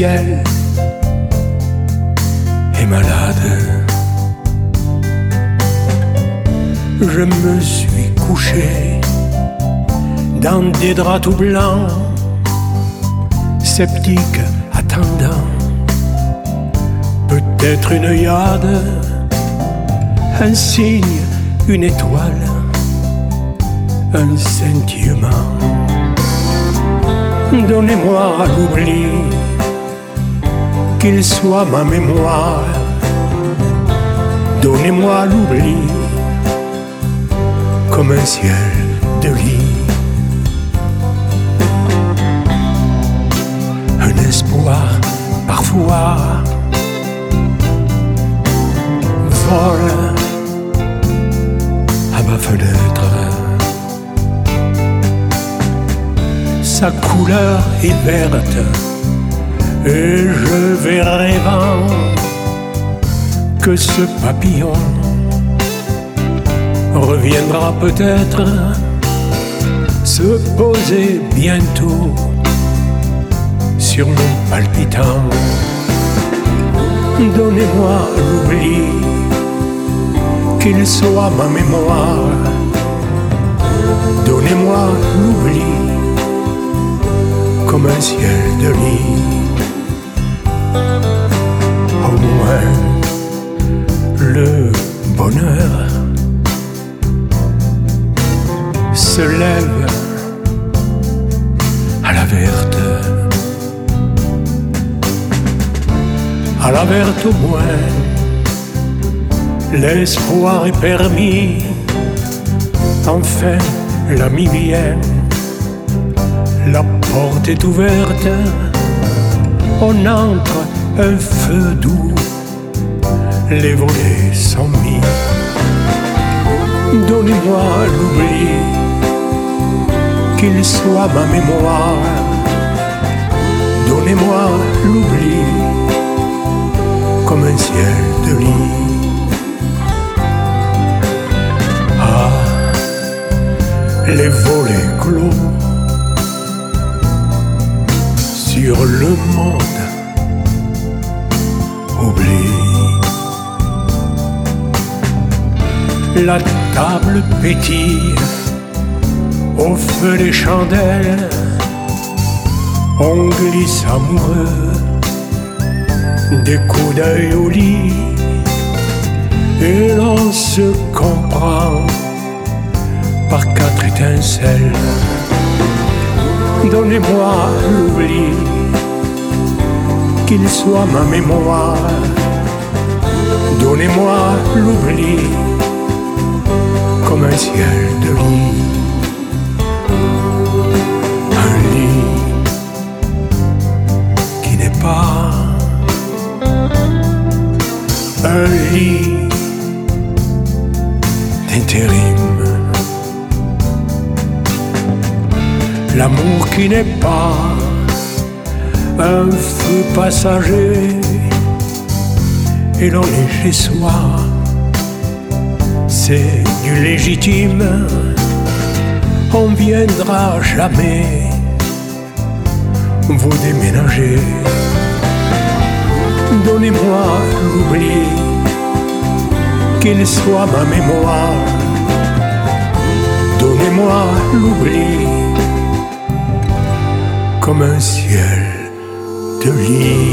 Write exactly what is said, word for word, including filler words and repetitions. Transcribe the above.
ciel est malade. Je me suis couché dans des draps tout blancs, sceptique, attendant peut-être une yade, un signe, une étoile, un scintillement. Donnez-moi l'oubli, qu'il soit ma mémoire. Donnez-moi l'oubli, comme un ciel de lit. Un espoir parfois vole à ma fenêtre. Sa couleur est verte et je vais rêvant que ce papillon reviendra peut-être se poser bientôt sur mon palpitant. Donnez-moi l'oubli, qu'il soit ma mémoire. Donnez-moi l'oubli, comme un ciel de lit. Au moins le bonheur se lève à la verte. À la verte au moins l'espoir est permis. Enfin l'ami vient, la porte est ouverte, on entre, un feu doux, les volets sont mis. Donnez-moi l'oubli, qu'il soit ma mémoire. Donnez-moi l'oubli, comme un ciel de lit. Ah, les volets clos sur le monde oublie. La table pétille au feu des chandelles, on glisse amoureux des coups d'œil au lit, et l'on se comprend par quatre étincelles. Donnez-moi l'oubli, qu'il soit ma mémoire. Donnez-moi l'oubli, comme un ciel de lit. Un lit qui n'est pas un lit d'intérim. L'amour qui n'est pas un feu passager, et l'on est chez soi, c'est du légitime. On viendra jamais vous déménager. Donnez-moi l'oubli, qu'il soit ma mémoire. Donnez-moi l'oubli, comme un ciel de lit.